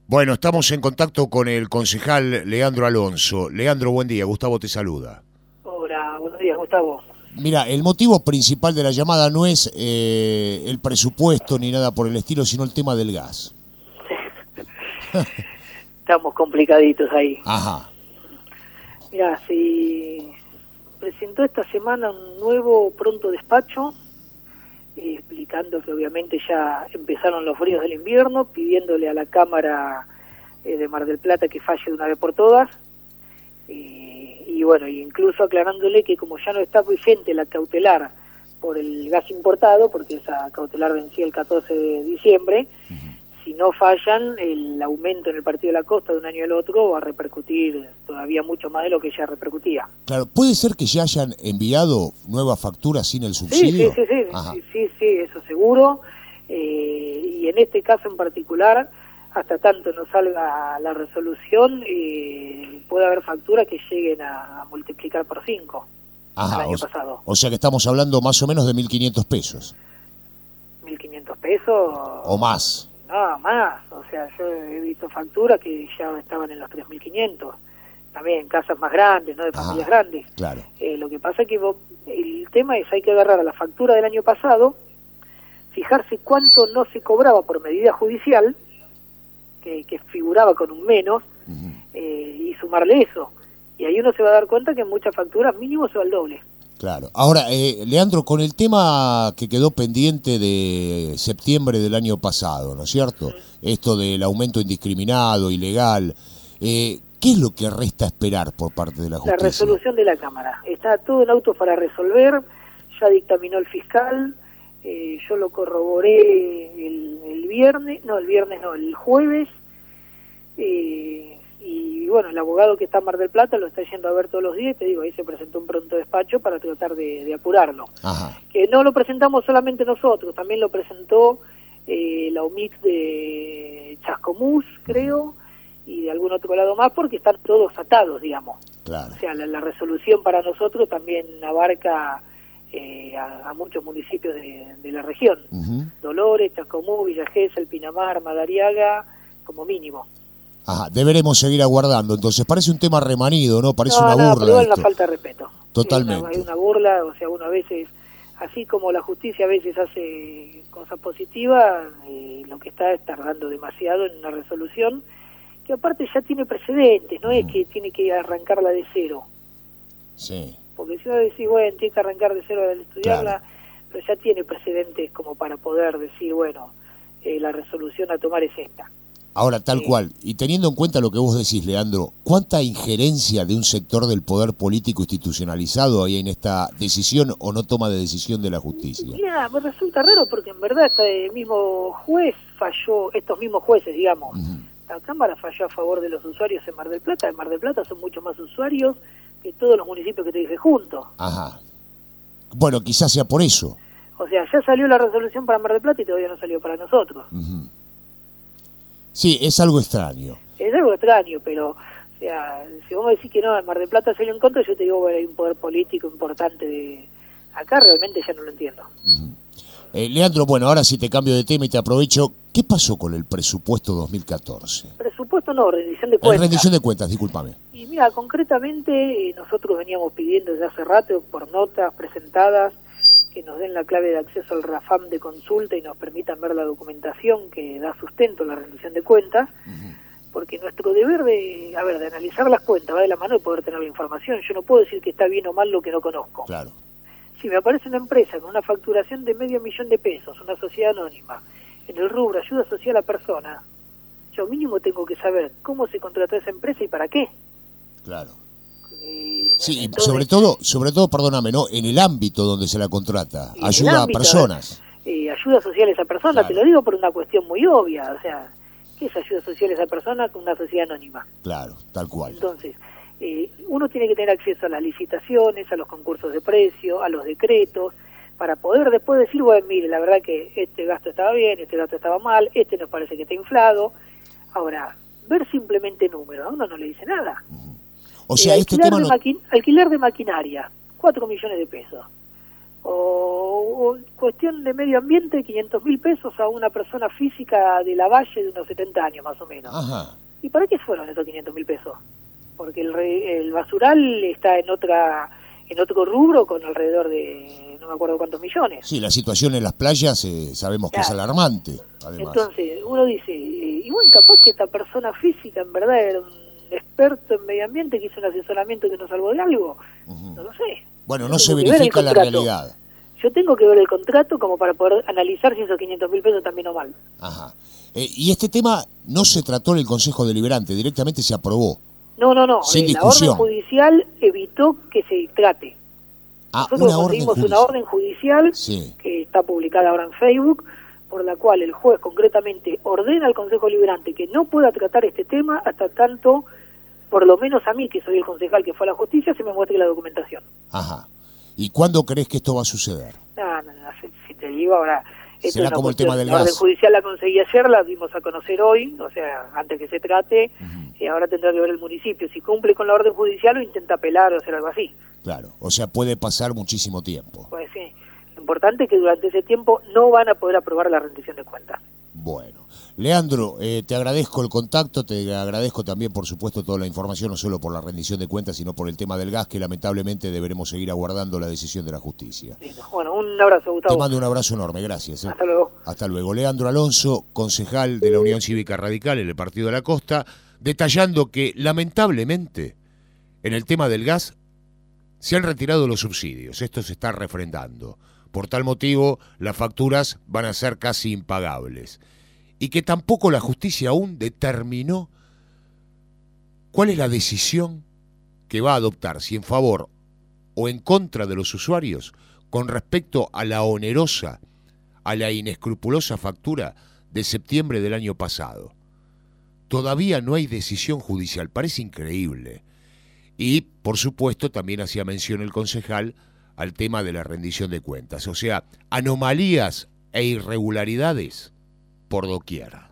Bueno, estamos en contacto con el concejal Leandro Alonso. Leandro, buen día. Gustavo te saluda. Hola, buenos días, Gustavo. Mira, el motivo principal de la llamada no es el presupuesto ni nada por el estilo, sino el tema del gas. Estamos complicaditos ahí. Ajá. Mirá, se presentó esta semana un nuevo pronto despacho, explicando que obviamente ya empezaron los fríos del invierno, pidiéndole a la Cámara de Mar del Plata que falle de una vez por todas, y bueno, incluso aclarándole que como ya no está vigente la cautelar por el gas importado, porque esa cautelar vencía el 14 de diciembre, si no fallan, el aumento en el Partido de la Costa de un año al otro va a repercutir todavía mucho más de lo que ya repercutía. Claro, ¿puede ser que ya hayan enviado nuevas facturas sin el subsidio? Sí, eso seguro. Y en este caso en particular, hasta tanto no salga la resolución, puede haber facturas que lleguen a multiplicar por 5 el año pasado. O sea que estamos hablando más o menos de 1.500 pesos. ¿1.500 pesos? ¿O más? No, más. O sea, yo he visto facturas que ya estaban en los 3.500. También en casas más grandes, ¿no? De familias grandes. Claro. Lo que pasa es que el tema es hay que agarrar a la factura del año pasado, fijarse cuánto no se cobraba por medida judicial, que figuraba con un menos, y sumarle eso. Y ahí uno se va a dar cuenta que en muchas facturas mínimo se va al doble. Claro. Ahora, Leandro, con el tema que quedó pendiente de septiembre del año pasado, ¿no es cierto? Esto del aumento indiscriminado, ilegal, ¿qué es lo que resta esperar por parte de la justicia? La resolución de la Cámara. Está todo en auto para resolver, ya dictaminó el fiscal, yo lo corroboré el jueves, y bueno, el abogado que está en Mar del Plata lo está yendo a ver todos los días, te digo, ahí se presentó un pronto despacho para tratar de apurarlo. Ajá. Que no lo presentamos solamente nosotros, también lo presentó la UMIC de Chascomús, creo, y de algún otro lado más, porque están todos atados, digamos. Claro. O sea, la resolución para nosotros también abarca a muchos municipios de la región. Dolores, Chascomús, Villa Gesell, Pinamar, Madariaga, como mínimo. Ajá, deberemos seguir aguardando. Entonces, parece un tema remanido, ¿no? Parece una burla. Pero igual una falta de respeto. Totalmente. Hay una burla, o sea, uno a veces, así como la justicia a veces hace cosas positivas, lo que está es tardando demasiado en una resolución, que aparte ya tiene precedentes, no es que tiene que arrancarla de cero. Sí. Porque si uno decís, bueno, tiene que arrancar de cero al estudiarla, claro, pero ya tiene precedentes como para poder decir, bueno, la resolución a tomar es esta. Ahora, tal cual, y teniendo en cuenta lo que vos decís, Leandro, ¿cuánta injerencia de un sector del poder político institucionalizado hay en esta decisión o no toma de decisión de la justicia? Mira, me resulta raro porque en verdad este mismo juez falló, estos mismos jueces, digamos, la Cámara falló a favor de los usuarios en Mar del Plata. En Mar del Plata son mucho más usuarios que todos los municipios que te dije juntos. Ajá. Bueno, quizás sea por eso. O sea, ya salió la resolución para Mar del Plata y todavía no salió para nosotros. Sí, es algo extraño. Es algo extraño, pero, o sea, si vos me decís que no, en Mar del Plata salió en contra, yo te digo, bueno, hay un poder político importante de acá, realmente ya no lo entiendo. Leandro, bueno, ahora sí te cambio de tema y te aprovecho. ¿Qué pasó con el presupuesto 2014? Presupuesto no, rendición de cuentas. Rendición de cuentas, discúlpame. Y mira, concretamente nosotros veníamos pidiendo desde hace rato por notas presentadas que nos den la clave de acceso al RAFAM de consulta y nos permitan ver la documentación que da sustento a la rendición de cuentas, porque nuestro deber de analizar las cuentas va de la mano de poder tener la información. Yo no puedo decir que está bien o mal lo que no conozco. Claro. Si me aparece una empresa con una facturación de $500,000, una sociedad anónima, en el rubro ayuda social a persona, yo mínimo tengo que saber cómo se contrató esa empresa y para qué. Claro. Sí, entonces, sobre todo, perdóname, ¿no? En el ámbito donde se la contrata, ayuda a personas. Ayuda social a esa persona, claro. Te lo digo por una cuestión muy obvia, o sea, ¿qué es ayuda social a esa persona con una sociedad anónima? Claro, tal cual. Entonces, uno tiene que tener acceso a las licitaciones, a los concursos de precio, a los decretos, para poder después decir, bueno, mire, la verdad que este gasto estaba bien, este gasto estaba mal, este nos parece que está inflado. Ahora, ver simplemente números, a uno no le dice nada. O sea, este tema alquiler de maquinaria, 4 millones de pesos. O cuestión de medio ambiente, 500.000 pesos a una persona física de la Valle de unos 70 años más o menos. Ajá. ¿Y para qué fueron esos 500.000 pesos? Porque el basural está en otro rubro con alrededor de no me acuerdo cuántos millones. Sí, la situación en las playas sabemos que es alarmante, además. Entonces, uno dice, y bueno, capaz que esta persona física en verdad era un experto en medio ambiente que hizo un asesoramiento que nos salvó de algo. No lo sé. Bueno, no se verifica la realidad. Yo tengo que ver el contrato como para poder analizar si esos 500.000 pesos están bien o mal. Ajá. Y este tema no se trató en el Consejo Deliberante, directamente se aprobó. No. Sin La orden discusión. judicial evitó que se trate. Nosotros conseguimos una orden judicial que está publicada ahora en Facebook, por la cual el juez concretamente ordena al Consejo Deliberante que no pueda tratar este tema hasta tanto, por lo menos a mí, que soy el concejal que fue a la justicia, se me muestre la documentación. Ajá. ¿Y cuándo crees que esto va a suceder? No, si te digo ahora... Será como el tema del gas. La orden judicial la conseguí ayer, la dimos a conocer hoy, o sea, antes que se trate, y ahora tendrá que ver el municipio. Si cumple con la orden judicial o intenta apelar o hacer algo así. Claro, o sea, puede pasar muchísimo tiempo. Pues sí, lo importante es que durante ese tiempo no van a poder aprobar la rendición de cuentas. Bueno, Leandro, te agradezco el contacto, te agradezco también, por supuesto, toda la información, no solo por la rendición de cuentas, sino por el tema del gas, que lamentablemente deberemos seguir aguardando la decisión de la justicia. Bueno, un abrazo, Gustavo. Te mando un abrazo enorme, gracias. Hasta luego. Hasta luego. Leandro Alonso, concejal de la Unión Cívica Radical en el Partido de la Costa, detallando que, lamentablemente, en el tema del gas, se han retirado los subsidios. Esto se está refrendando. Por tal motivo, las facturas van a ser casi impagables. Y que tampoco la justicia aún determinó cuál es la decisión que va a adoptar, si en favor o en contra de los usuarios, con respecto a la onerosa, a la inescrupulosa factura de septiembre del año pasado. Todavía no hay decisión judicial, parece increíble. Y, por supuesto, también hacía mención el concejal al tema de la rendición de cuentas, o sea, anomalías e irregularidades por doquier.